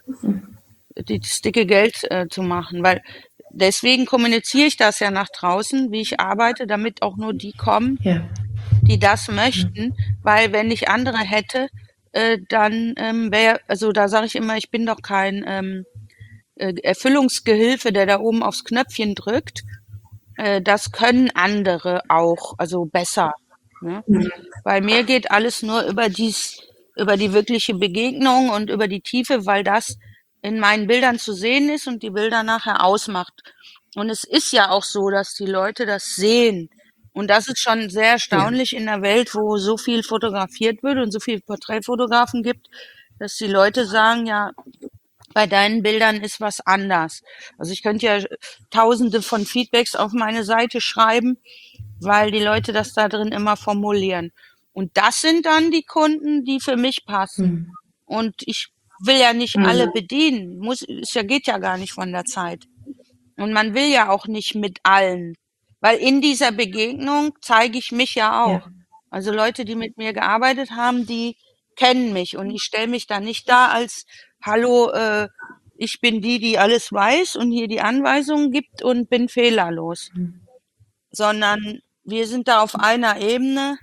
das dicke Geld äh, zu machen, weil deswegen kommuniziere ich das ja nach draußen, wie ich arbeite, damit auch nur die kommen, ja. die das möchten, mhm. weil wenn ich andere hätte, äh, dann ähm, wäre, also da sage ich immer, ich bin doch kein ähm, äh, Erfüllungsgehilfe, der da oben aufs Knöpfchen drückt. Äh, das können andere auch, also besser. Ne? Mhm. Bei mir geht alles nur über dies, über die wirkliche Begegnung und über die Tiefe, weil das in meinen Bildern zu sehen ist und die Bilder nachher ausmacht. Und es ist ja auch so, dass die Leute das sehen. Und das ist schon sehr erstaunlich ja. in einer Welt, wo so viel fotografiert wird und so viele Porträtfotografen gibt, dass die Leute sagen, ja, bei deinen Bildern ist was anders. Also ich könnte ja tausende von Feedbacks auf meine Seite schreiben, weil die Leute das da drin immer formulieren. Und das sind dann die Kunden, die für mich passen. Mhm. Und ich will ja nicht mhm. alle bedienen. Muss, es ja, geht ja gar nicht von der Zeit. Und man will ja auch nicht mit allen. Weil in dieser Begegnung zeige ich mich ja auch. Ja. Also Leute, die mit mir gearbeitet haben, die kennen mich. Und ich stelle mich da nicht da als, hallo, äh, ich bin die, die alles weiß und hier die Anweisungen gibt und bin fehlerlos. Mhm. Sondern wir sind da auf einer Ebene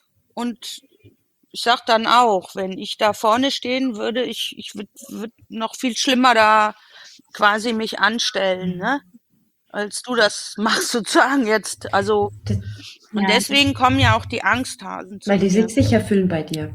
und ich sag dann auch, wenn ich da vorne stehen würde, ich, ich würde würd noch viel schlimmer da quasi mich anstellen, ne? Als du das machst sozusagen jetzt. Also, und ja. deswegen kommen ja auch die Angsthasen zu Weil die mir. sich sicher fühlen bei dir.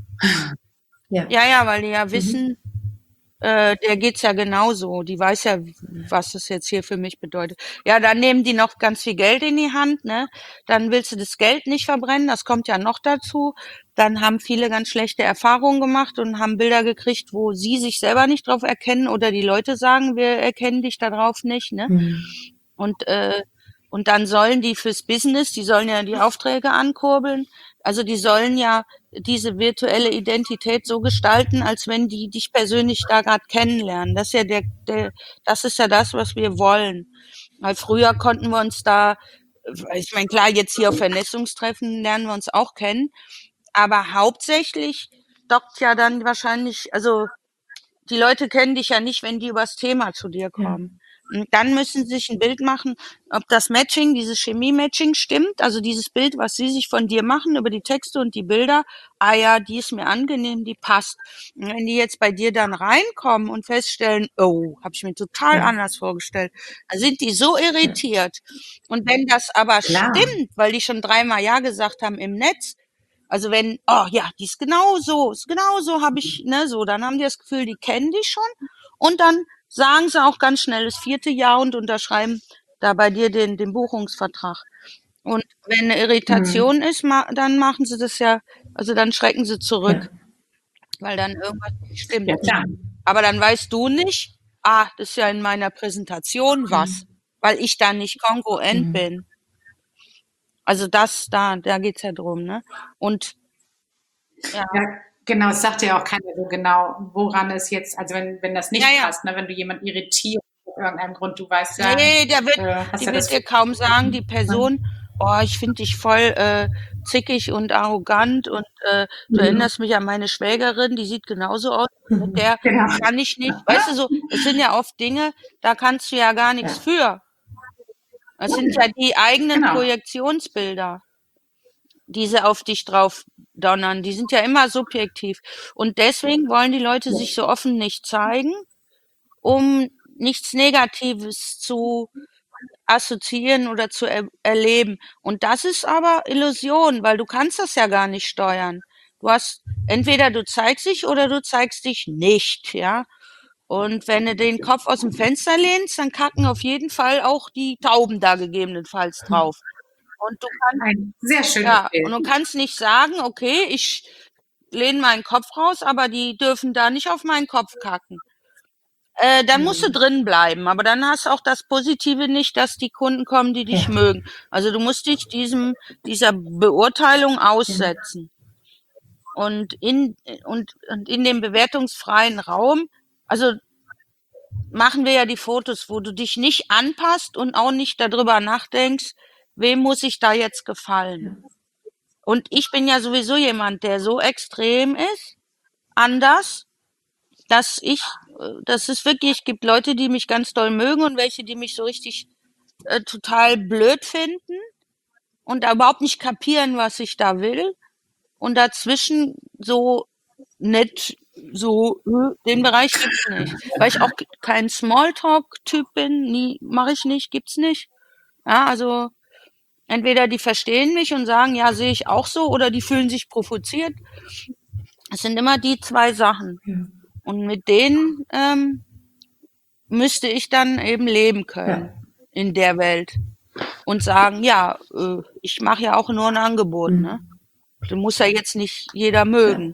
Ja, ja, ja, weil die ja wissen, mhm. äh, der geht's ja genauso. Die weiß ja, was das jetzt hier für mich bedeutet. Ja, dann nehmen die noch ganz viel Geld in die Hand, ne? Dann willst du das Geld nicht verbrennen, das kommt ja noch dazu. Dann haben viele ganz schlechte Erfahrungen gemacht und haben Bilder gekriegt, wo sie sich selber nicht drauf erkennen oder die Leute sagen, wir erkennen dich da drauf nicht, ne? Mhm. Und, äh, und dann sollen die fürs Business, die sollen ja die Aufträge ankurbeln. Also die sollen ja diese virtuelle Identität so gestalten, als wenn die dich persönlich da gerade kennenlernen. Das ist ja der, der, das ist ja das, was wir wollen. Weil früher konnten wir uns da, ich meine, klar, jetzt hier auf Vernetzungstreffen lernen wir uns auch kennen, aber hauptsächlich dockt ja dann wahrscheinlich, also die Leute kennen dich ja nicht, wenn die übers Thema zu dir kommen. Und dann müssen sie sich ein Bild machen, ob das Matching, dieses Chemie-Matching stimmt, also dieses Bild, was sie sich von dir machen über die Texte und die Bilder. Ah ja, die ist mir angenehm, die passt. Und wenn die jetzt bei dir dann reinkommen und feststellen, oh, habe ich mir total Ja. anders vorgestellt, dann sind die so irritiert. Und wenn das aber Klar. stimmt, weil die schon dreimal Ja gesagt haben im Netz, also wenn, oh ja, die ist genau so, ist genau so, habe ich, ne, so, dann haben die das Gefühl, die kennen dich schon und dann sagen sie auch ganz schnell das vierte Jahr und unterschreiben da bei dir den, den Buchungsvertrag. Und wenn eine Irritation ist, ma, dann machen sie das ja, also dann schrecken sie zurück, weil dann irgendwas nicht stimmt. Ja, klar. Aber dann weißt du nicht, ah, das ist ja in meiner Präsentation was, weil ich da nicht kongruent Mhm. bin. Also das, da, da geht's ja drum, ne? Und ja, Ja, genau, es sagt ja auch keiner so genau, woran es jetzt, also wenn, wenn das nicht Ja, ja. passt, ne, wenn du jemanden irritierst aus irgendeinem Grund, du weißt ja, nee, der wird, äh, hast die ja wird das dir kaum sagen, die Person, oh, ich finde dich voll äh, zickig und arrogant und äh, du Mhm. erinnerst mich an meine Schwägerin, die sieht genauso aus. Mit der Genau. kann ich nicht, weißt du so, es sind ja oft Dinge, da kannst du ja gar nichts Ja. für. Es sind ja die eigenen Genau. Projektionsbilder, die sie auf dich drauf donnern. Die sind ja immer subjektiv. Und deswegen wollen die Leute sich so offen nicht zeigen, um nichts Negatives zu assoziieren oder zu er erleben. Und das ist aber Illusion, weil du kannst das ja gar nicht steuern. Du hast, entweder du zeigst dich oder du zeigst dich nicht, ja. Und wenn du den Kopf aus dem Fenster lehnst, dann kacken auf jeden Fall auch die Tauben da gegebenenfalls drauf. Und du kannst, Ein sehr schönes ja, Bild. und du kannst nicht sagen, okay, ich lehne meinen Kopf raus, aber die dürfen da nicht auf meinen Kopf kacken. Äh, dann musst du drin bleiben, aber dann hast du auch das Positive nicht, dass die Kunden kommen, die dich Ja. mögen. Also du musst dich diesem, dieser Beurteilung aussetzen. Und in, und, und in dem bewertungsfreien Raum, also machen wir ja die Fotos, wo du dich nicht anpasst und auch nicht darüber nachdenkst, wem muss ich da jetzt gefallen. Und ich bin ja sowieso jemand, der so extrem ist, anders, dass ich, äh, dass es wirklich gibt Leute, die mich ganz doll mögen und welche, die mich so richtig äh, total blöd finden und da überhaupt nicht kapieren, was ich da will. Und dazwischen so nett, so, äh, den Bereich gibt's nicht. Weil ich auch kein Smalltalk-Typ bin, nie, mache ich nicht, gibt's nicht. Ja, also entweder die verstehen mich und sagen, ja, sehe ich auch so, oder die fühlen sich provoziert. Es sind immer die zwei Sachen. Ja. Und mit denen ähm, müsste ich dann eben leben können Ja. in der Welt und sagen, ja, äh, ich mache ja auch nur ein Angebot, Mhm. ne? Du muss ja jetzt nicht jeder mögen.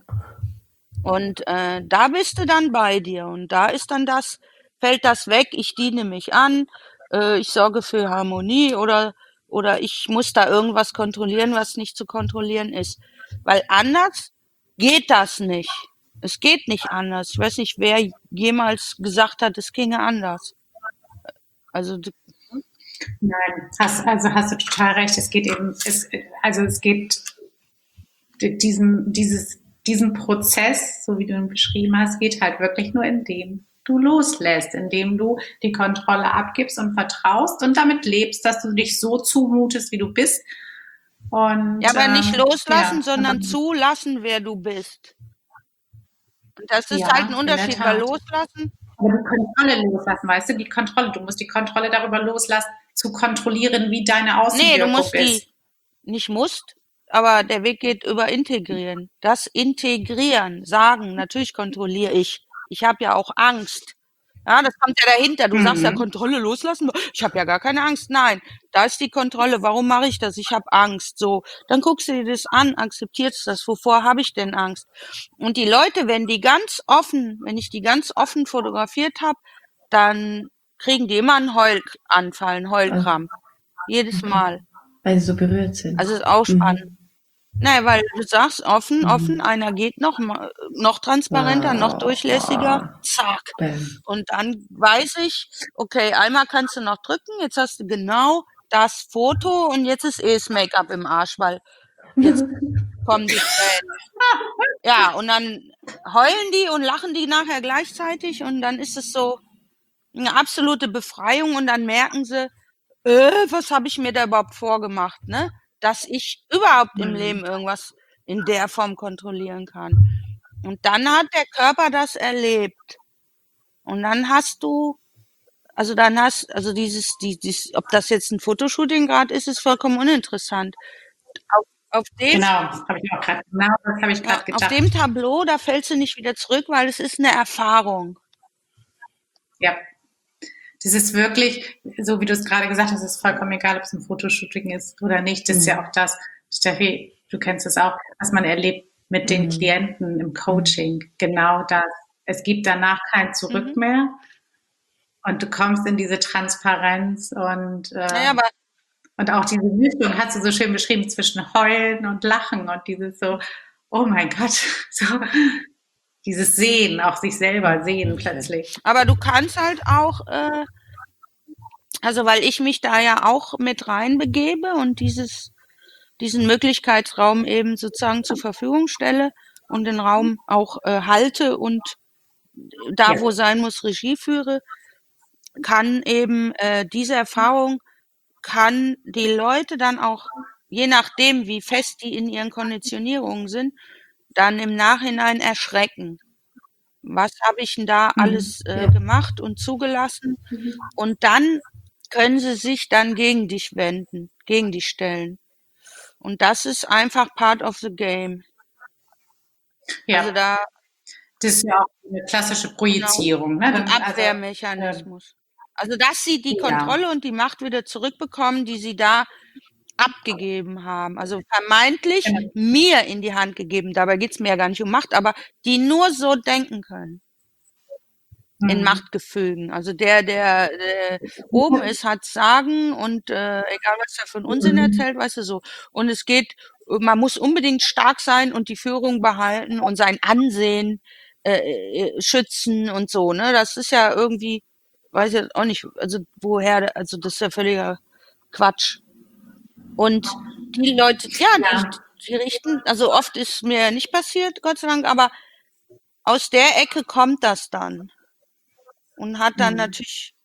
Und äh, da bist du dann bei dir und da ist dann das, fällt das weg, ich diene mich an, äh, ich sorge für Harmonie oder oder ich muss da irgendwas kontrollieren, was nicht zu kontrollieren ist. Weil anders geht das nicht. Es geht nicht anders. Ich weiß nicht, wer jemals gesagt hat, es ginge anders. Also du- Nein, hast, also hast du total recht. Es geht eben, es, also es geht diesen, dieses, diesen Prozess, so wie du ihn beschrieben hast, geht halt wirklich nur indem du loslässt, indem du die Kontrolle abgibst und vertraust und damit lebst, dass du dich so zumutest, wie du bist. Und, ja, aber nicht ähm, loslassen, ja, sondern aber, zulassen, wer du bist. Und das ist halt ein ja, in der Unterschied, weil Tat. loslassen, Aber die Kontrolle loslassen, weißt du, die Kontrolle, du musst die Kontrolle darüber loslassen, zu kontrollieren, wie deine nee, du Außenwirkung musst die ist. nicht musst, aber der Weg geht über integrieren. Das Integrieren, sagen, natürlich kontrolliere ich. Ich habe ja auch Angst. Ja, das kommt ja dahinter. Du sagst ja Mhm. Kontrolle loslassen. Ich habe ja gar keine Angst. Nein, da ist die Kontrolle. Warum mache ich das? Ich habe Angst. So, dann guckst du dir das an, akzeptierst das. Wovor habe ich denn Angst? Und die Leute, wenn die ganz offen, wenn ich die ganz offen fotografiert habe, dann kriegen die immer einen Heulanfall, einen Heulkrampf. Jedes Okay. Mal. Weil sie so berührt sind. Also ist auch spannend. Mhm. Nein, weil du sagst offen, offen, Mhm. einer geht noch, ma- noch transparenter, noch Wow. durchlässiger, Ah, zack. bam. Und dann weiß ich, okay, einmal kannst du noch drücken, jetzt hast du genau das Foto und jetzt ist eh das Make-up im Arsch, weil jetzt kommen die Tränen. Ja, und dann heulen die und lachen die nachher gleichzeitig und dann ist es so eine absolute Befreiung und dann merken sie, äh, was habe ich mir da überhaupt vorgemacht, ne? Dass ich überhaupt im Hm. Leben irgendwas in der Form kontrollieren kann. Und dann hat der Körper das erlebt. Und dann hast du, also dann hast, also dieses, die, dies, ob das jetzt ein Fotoshooting gerade ist, ist vollkommen uninteressant. Auf, auf dem, Genau, habe ich auch gerade, genau das habe ich ja, gerade auf gedacht. dem Tableau, da fällst du nicht wieder zurück, weil es ist eine Erfahrung. Ja, das ist wirklich, so wie du es gerade gesagt hast, ist vollkommen egal, ob es ein Fotoshooting ist oder nicht. Das ist ja Mhm. auch das, Steffi, du kennst es auch, was man erlebt mit den Mhm. Klienten im Mhm. Coaching. Genau das. Es gibt danach kein Zurück Mhm. mehr und du kommst in diese Transparenz und, Naja, äh, aber und auch diese Mischung, hast du so schön beschrieben, zwischen Heulen und Lachen und dieses so, oh mein Gott, so dieses Sehen, auch sich selber sehen Schön. plötzlich. Aber du kannst halt auch, äh, also weil ich mich da ja auch mit reinbegebe und dieses, diesen Möglichkeitsraum eben sozusagen zur Verfügung stelle und den Raum auch äh, halte und da, Ja. wo sein muss, Regie führe, kann eben äh, diese Erfahrung, kann die Leute dann auch, je nachdem, wie fest die in ihren Konditionierungen sind, dann im Nachhinein erschrecken. Was habe ich denn da Mhm. alles äh, Ja. gemacht und zugelassen? Und dann können sie sich dann gegen dich wenden, gegen dich stellen. Und das ist einfach part of the game. Also Ja, da, das ist ja auch eine klassische genau, Projizierung. Ne? ein Dann, also, ähm, Abwehrmechanismus. Also dass sie die ja. Kontrolle und die Macht wieder zurückbekommen, die sie da abgegeben haben. Also vermeintlich Genau. mir in die Hand gegeben. Dabei geht's mir ja gar nicht um Macht, aber die nur so denken können. In Mhm. Machtgefügen. Also der, der, der oben ist, hat Sagen und äh, egal was er für einen Unsinn Mhm. erzählt, weißt du so. Und es geht, man muss unbedingt stark sein und die Führung behalten und sein Ansehen äh, äh, schützen und so. Ne, das ist ja irgendwie, weiß ich jetzt auch nicht, also woher, also das ist ja völliger Quatsch. Und die Leute, ja, die, Ja. die richten, also oft ist mir nicht passiert, Gott sei Dank, aber aus der Ecke kommt das dann und hat dann Mhm. natürlich.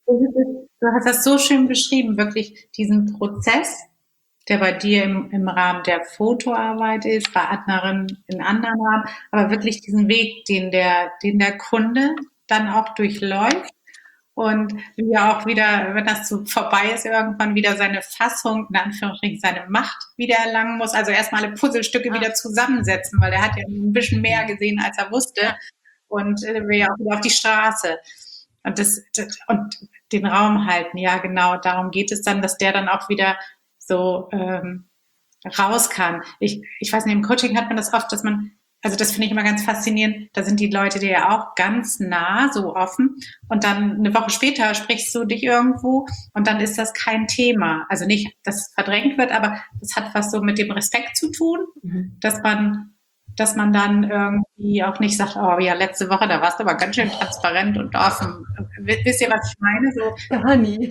Du hast das so schön beschrieben, wirklich diesen Prozess, der bei dir im, im Rahmen der Fotoarbeit ist, bei anderen in anderen Rahmen, aber wirklich diesen Weg, den der, den der Kunde dann auch durchläuft und wie er auch wieder, wenn das so vorbei ist, irgendwann wieder seine Fassung, in Anführungsstrichen seine Macht wieder erlangen muss. Also erstmal alle Puzzlestücke Ja, wieder zusammensetzen, weil er hat ja ein bisschen mehr gesehen, als er wusste ja. und äh, will ja auch wieder auf die Straße. Und das, das und den Raum halten, ja genau, darum geht es dann, dass der dann auch wieder so ähm, raus kann. Ich, ich weiß nicht, im Coaching hat man das oft, dass man, also das finde ich immer ganz faszinierend, da sind die Leute dir ja auch ganz nah, so offen und dann eine Woche später sprichst du dich irgendwo und dann ist das kein Thema. Also nicht, dass es verdrängt wird, aber das hat was so mit dem Respekt zu tun, Mhm. dass man dass man dann irgendwie auch nicht sagt, oh ja, letzte Woche, da warst du aber ganz schön transparent und offen. Wisst ihr, was ich meine? So, Gar nie.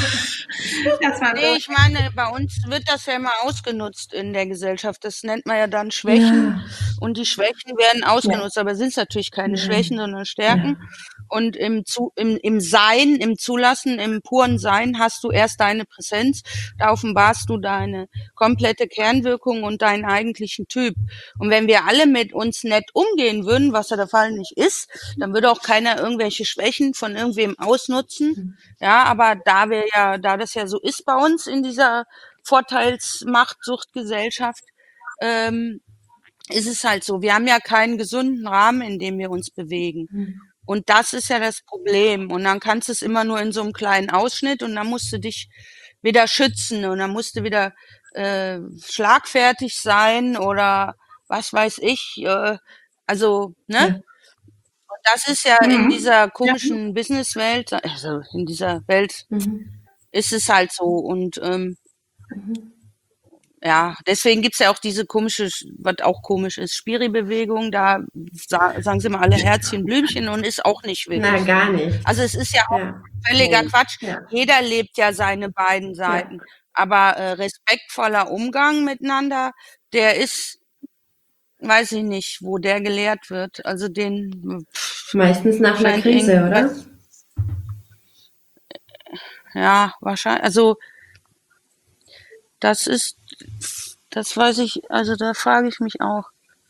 dass man Nee, so, ich meine, bei uns wird das ja immer ausgenutzt in der Gesellschaft. Das nennt man ja dann Schwächen Ja. und die Schwächen werden ja, ausgenutzt, aber sind es natürlich keine Schwächen, Nein. sondern Ja. Stärken. Und im, Zu im, im Sein, im Zulassen, im puren Sein hast du erst deine Präsenz, da offenbarst du deine komplette Kernwirkung und deinen eigentlichen Typ. Und wenn wir alle mit uns nett umgehen würden, was ja der Fall nicht ist, dann würde auch keiner irgendwelche Schwächen von irgendwem ausnutzen. Ja, aber da wir ja, da das ja so ist bei uns in dieser Vorteilsmachtsuchtgesellschaft, ähm, ist es halt so. Wir haben ja keinen gesunden Rahmen, in dem wir uns bewegen. Und das ist ja das Problem. Und dann kannst du es immer nur in so einem kleinen Ausschnitt und dann musst du dich wieder schützen und dann musst du wieder äh, schlagfertig sein oder was weiß ich. Äh, also, ne? Ja. Das ist ja in mhm. dieser Ja, komischen Businesswelt, also in dieser Welt Mhm. ist es halt so. Und ähm, Mhm. ja, deswegen gibt's ja auch diese komische, was auch komisch ist, Spiri-Bewegung, da sa sagen sie mal alle Herzchen, Blümchen und ist auch nicht Na, wirklich gar so. nicht. Also, es ist ja auch Ja, völliger Quatsch. ja, Jeder lebt ja seine beiden ja. Seiten. Aber, äh, respektvoller Umgang miteinander, der ist weiß ich nicht, wo der gelehrt wird. Also, den pff, Meistens nach einer scheint Krise, irgendwie oder? was ja, wahrscheinlich. Also, das ist das weiß ich also, da frage ich mich auch.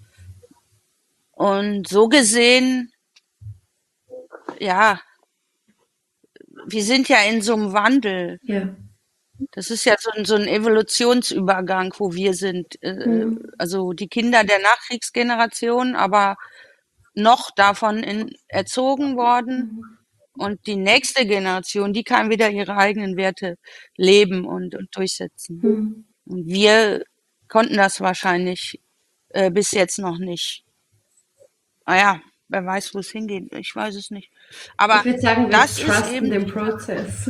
Und so gesehen, ja, wir sind ja in so einem Wandel. Ja. Das ist ja so 'n so 'n Evolutionsübergang, wo wir sind. Äh, Mhm. also, die Kinder der Nachkriegsgeneration, aber noch davon in erzogen worden. Mhm. Und die nächste Generation, die kann wieder ihre eigenen Werte leben und und durchsetzen. Mhm. Und wir konnten das wahrscheinlich, äh, bis jetzt noch nicht. Ah ja, wer weiß, wo's hingeht. Ich weiß es nicht. Aber Ich würde sagen, wir das ist trusten eben den dieser Prozess.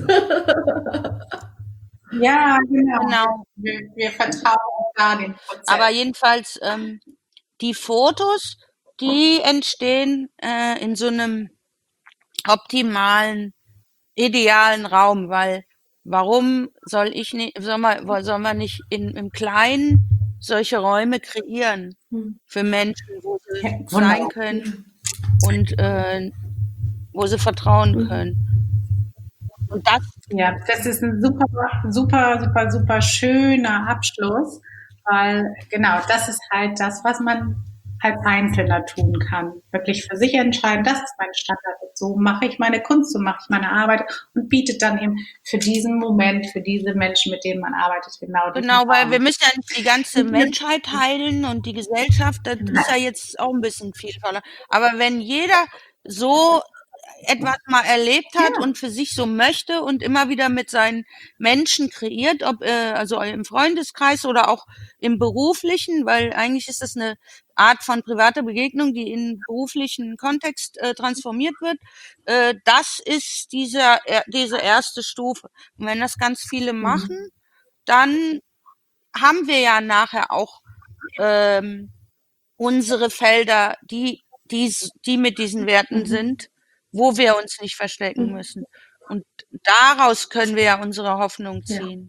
Ja, genau. genau. Wir, wir vertrauen da den Aber Prozess. jedenfalls, ähm, die Fotos, die entstehen, äh, in so 'nem optimalen, idealen Raum, weil warum soll ich ni soll man soll soll man nicht in im Kleinen solche Räume kreieren Mhm. für Menschen, wo sie Ja, sein wunderbar. können Ja. und, äh, wo sie vertrauen Mhm. können. Und das Ja, das ist ein super, super, super, super schöner Abschluss, weil genau das ist halt das, was man als Einzelner tun kann. Wirklich für sich entscheiden, das ist mein Standard. So mache ich meine Kunst, so mache ich meine Arbeit und bietet dann eben für diesen Moment, für diese Menschen, mit denen man arbeitet, genau diesen genau, weil wir Raum. müssen ja nicht die ganze Menschheit heilen und die Gesellschaft, das ist ja jetzt auch 'n bisschen viel verlangt. Aber wenn jeder so etwas mal erlebt hat Ja, und für sich so möchte und immer wieder mit seinen Menschen kreiert, ob äh, also im Freundeskreis oder auch im beruflichen, weil eigentlich ist das eine Art von privater Begegnung, die in beruflichen Kontext äh, transformiert wird. Äh, das ist dieser, äh, diese erste Stufe. Und wenn das ganz viele machen, Mhm. dann haben wir ja nachher auch ähm, unsere Felder, die, die, die mit diesen Werten Mhm. sind, wo wir uns nicht verstecken Mhm. müssen. Und daraus können wir ja unsere Hoffnung Ja, ziehen.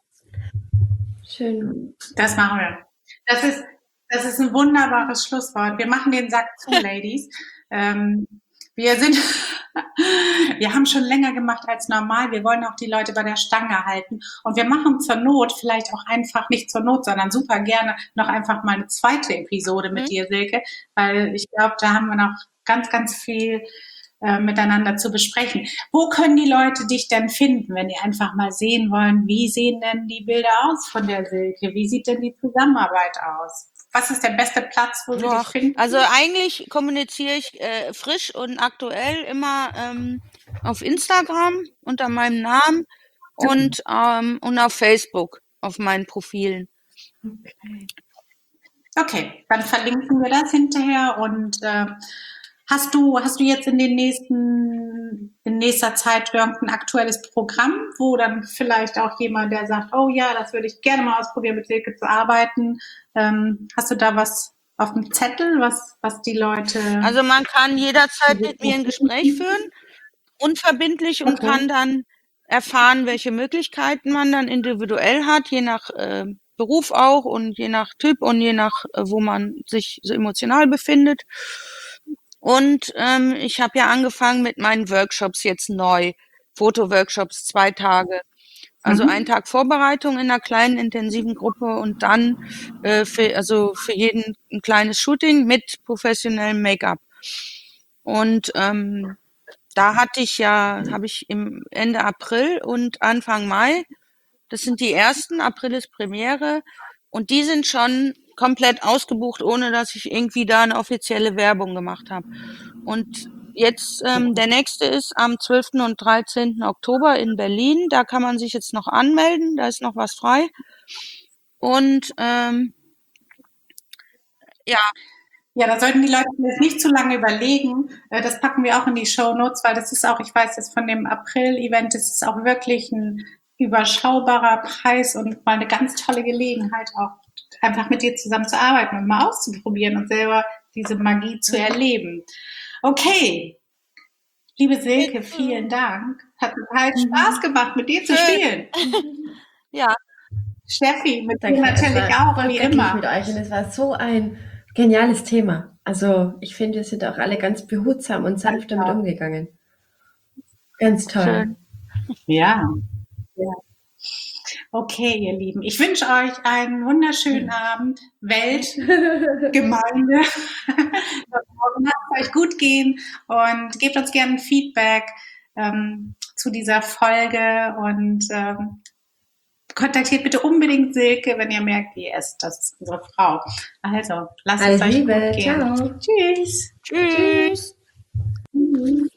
schön. das machen wir. Das ist, das ist ein wunderbares Schlusswort. Wir machen den Sack zu, Ladies. Ähm, wir sind, wir haben schon länger gemacht als normal. Wir wollen auch die Leute bei der Stange halten. Und wir machen zur Not vielleicht auch einfach nicht zur Not, sondern super gerne noch einfach mal eine zweite Episode mit Hm? dir, Silke, weil ich glaube, da haben wir noch ganz, ganz viel äh, miteinander zu besprechen. Wo können die Leute dich denn finden, wenn die einfach mal sehen wollen, wie sehen denn die Bilder aus von der Silke? Wie sieht denn die Zusammenarbeit aus? Was ist der beste Platz, wo sie dich Ach, finden? also eigentlich kommuniziere ich äh, frisch und aktuell immer ähm, auf Instagram unter meinem Namen und, ähm, und auf Facebook auf meinen Profilen. Okay. Okay, dann verlinken wir das hinterher. Und äh, hast du hast du jetzt in den nächsten in nächster Zeit irgendein aktuelles Programm, wo dann vielleicht auch jemand, der sagt, oh ja, das würde ich gerne mal ausprobieren, mit Silke zu arbeiten. Ähm, hast du da was auf dem Zettel, was was die Leute? Also man kann jederzeit mit mir ein Gespräch führen, unverbindlich und Okay. kann dann erfahren, welche Möglichkeiten man dann individuell hat, je nach äh, Beruf auch und je nach Typ und je nach, äh, wo man sich so emotional befindet. Und ähm, ich habe ja angefangen mit meinen Workshops jetzt neu. Fotoworkshops, zwei Tage. Also einen Mhm. Tag Vorbereitung in einer kleinen intensiven Gruppe und dann äh, für, also für jeden ein kleines Shooting mit professionellem Make-up. Und ähm, da hatte ich ja, habe ich im Ende April und Anfang Mai, das sind die ersten, April ist Premiere und die sind schon komplett ausgebucht, ohne dass ich irgendwie da eine offizielle Werbung gemacht habe. Und jetzt ähm, der nächste ist am zwölften und dreizehnten Oktober in Berlin. Da kann man sich jetzt noch anmelden, da ist noch was frei. Und ähm, ja, Ja, da sollten die Leute jetzt nicht zu lange überlegen. Äh, Das packen wir auch in die Show Notes, weil das ist auch, ich weiß jetzt von dem April-Event, das ist auch wirklich ein überschaubarer Preis und mal eine ganz tolle Gelegenheit, auch einfach mit dir zusammen zu arbeiten und mal auszuprobieren und selber diese Magie zu erleben. Okay, liebe Silke, vielen Dank. Hat total Spaß gemacht, mit dir zu spielen. Ja, Steffi, mit dir Danke, es natürlich war auch, voll wie göttlich immer. mit euch und es war so ein geniales Thema. Also ich finde, wir sind auch alle ganz behutsam und sanft damit Ja. umgegangen. Ganz toll. schön. Ja. ja. Okay, ihr Lieben. Ich wünsche euch einen wunderschönen Abend. Welt, Gemeinde. Lasst es euch gut gehen und gebt uns gerne ein Feedback ähm, zu dieser Folge und ähm, kontaktiert bitte unbedingt Silke, wenn ihr merkt, wie es, das ist unsere Frau. Also, lasst es Alles euch Liebe, gut gehen. ciao. Tschüss. Tschüss. Tschüss.